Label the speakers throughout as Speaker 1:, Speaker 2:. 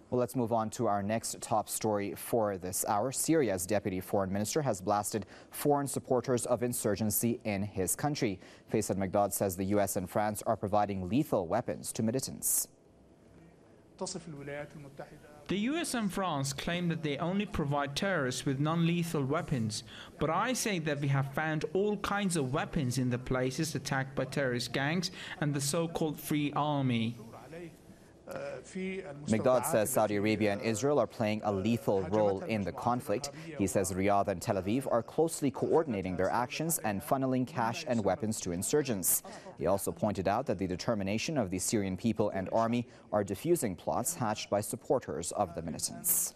Speaker 1: Well, let's move on to our next top story for this hour. Syria's deputy foreign minister has blasted foreign supporters of insurgency in his country. Faisal Mekdad says the U.S. and France are providing lethal weapons to militants.
Speaker 2: The US and France claim that they only provide terrorists with non-lethal weapons, but I say that we have found all kinds of weapons in the places attacked by terrorist gangs and the so-called Free Army.
Speaker 1: Mekdad says Saudi Arabia and Israel are playing a lethal role in the conflict. He says Riyadh and Tel Aviv are closely coordinating their actions and funneling cash and weapons to insurgents. He also pointed out that the determination of the Syrian people and army are defusing plots hatched by supporters of the militants.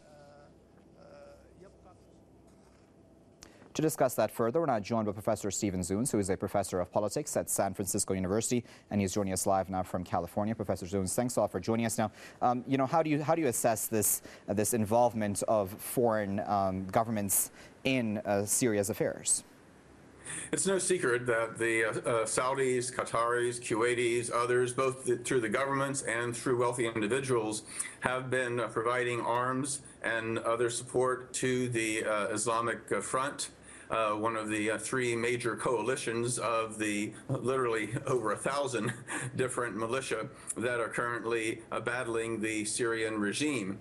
Speaker 1: To discuss that further, we're now joined by Professor Stephen Zunes, who is a professor of politics at San Francisco University, and he's joining us live now from California. Professor Zunes, thanks all for joining us. Now, how do you assess this involvement of foreign governments in Syria's affairs?
Speaker 3: It's no secret that the Saudis, Qataris, Kuwaitis, others, both through the governments and through wealthy individuals, have been providing arms and other support to the Islamic Front. One of the three major coalitions of the literally over 1,000 different militia that are currently battling the Syrian regime.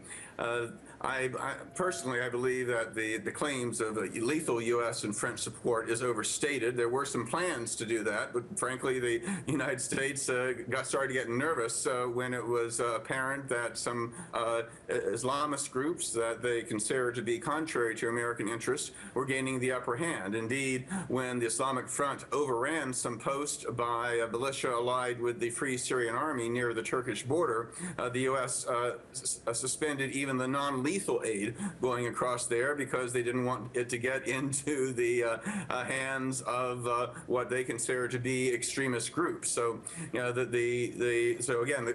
Speaker 3: Personally, I believe that the claims of lethal U.S. and French support is overstated. There were some plans to do that, but frankly, the United States started getting nervous when it was apparent that some Islamist groups that they consider to be contrary to American interests were gaining the upper hand. Indeed, when the Islamic Front overran some posts by a militia allied with the Free Syrian Army near the Turkish border, the U.S. Suspended even the non-lethal aid going across there because they didn't want it to get into the hands of what they consider to be extremist groups. So, you know, it's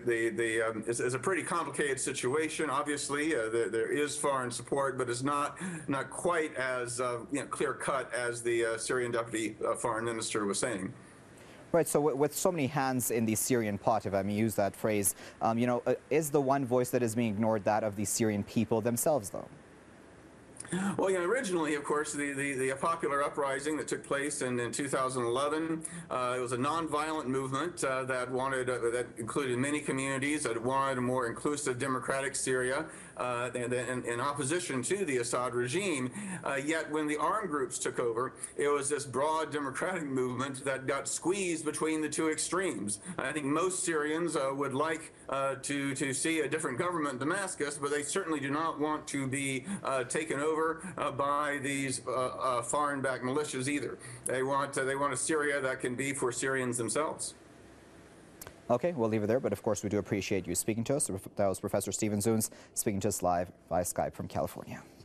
Speaker 3: a pretty complicated situation. Obviously, there is foreign support, but it's not quite as clear cut as the Syrian deputy foreign minister was saying.
Speaker 1: Right, so with so many hands in the Syrian pot, if I may use that phrase, is the one voice that is being ignored that of the Syrian people themselves, though?
Speaker 3: Well, originally, of course, the popular uprising that took place in 2011, it was a nonviolent movement that included many communities that wanted a more inclusive, democratic Syria in opposition to the Assad regime. Yet when the armed groups took over, it was this broad democratic movement that got squeezed between the two extremes. I think most Syrians would like to see a different government in Damascus, but they certainly do not want to be taken over by these foreign-backed militias either. They want a Syria that can be for Syrians themselves.
Speaker 1: Okay, we'll leave it there, but of course we do appreciate you speaking to us. That was Professor Stephen Zunes speaking to us live via Skype from California.